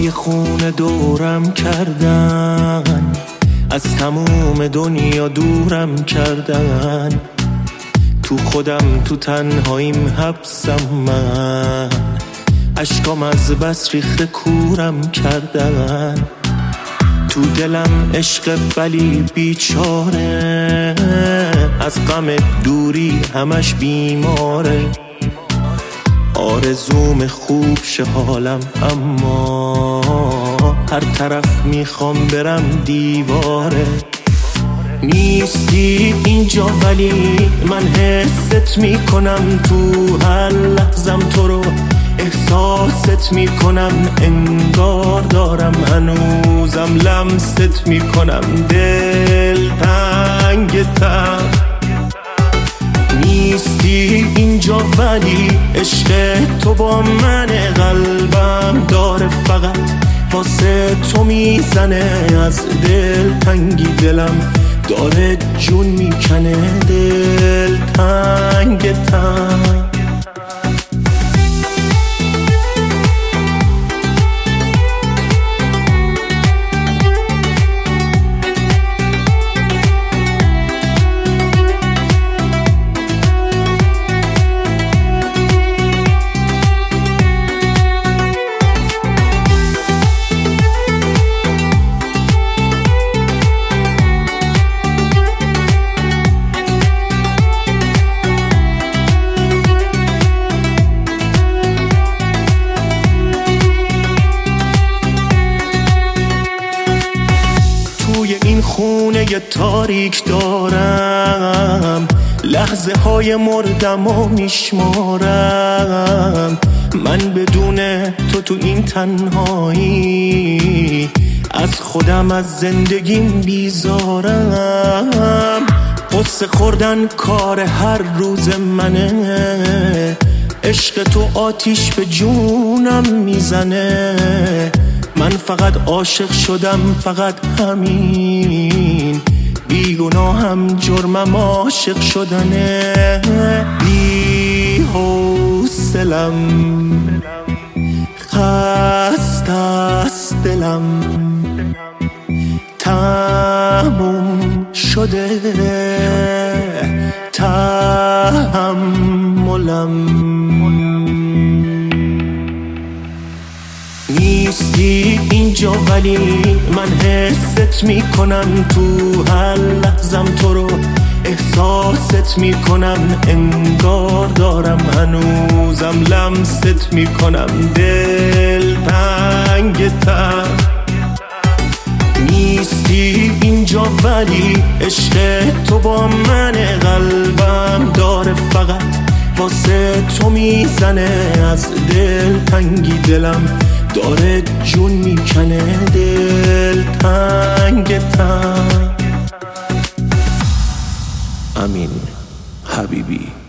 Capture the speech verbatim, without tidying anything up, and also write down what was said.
دریای خون دورم کردن، از تموم دنیا دورم کردن. تو خودم تو تنهاییم حبسم من، اشکام از بس ریخته کورم کردن. تو دلم عشق ولی بیچاره، از غم دوری همش بیماره. آرزوم خوب شه حالم، اما هر طرف میخوام برم دیواره. نیستی اینجا ولی من حست میکنم، تو هر لحظم تو رو احساست میکنم. انگار دارم هنوزم لمست میکنم، دل تنگ تر. نیستی اینجا ولی عشق تو با من، قلبم داره فقط واسه تو میزنه. از دل تنگی دلم داره جون میکنه، دل تنگ تر. این خونه ی تاریک دارم، لحظه های مردم و میشمارم. من بدون تو تو این تنهایی، از خودم از زندگیم بیزارم. قصه خوردن کار هر روز منه، عشق تو آتیش به جونم میزنه. من فقط عاشق شدم، فقط همین. بیگناهم جرمم عاشق شدنه. بی حوصلم، خسته است دلم، تموم شده تحملم. نیستی اینجا ولی من حست میکنم، تو هر لحظم تو رو احساست میکنم. انگار دارم هنوزم لمست میکنم، دل تنگ تر. نیستی اینجا ولی عشق تو با من، قلبم داره فقط واسه تو میزنه. از دل تنگی دلم داره جون میکنه، دل تنگ تر. امین حبیبی.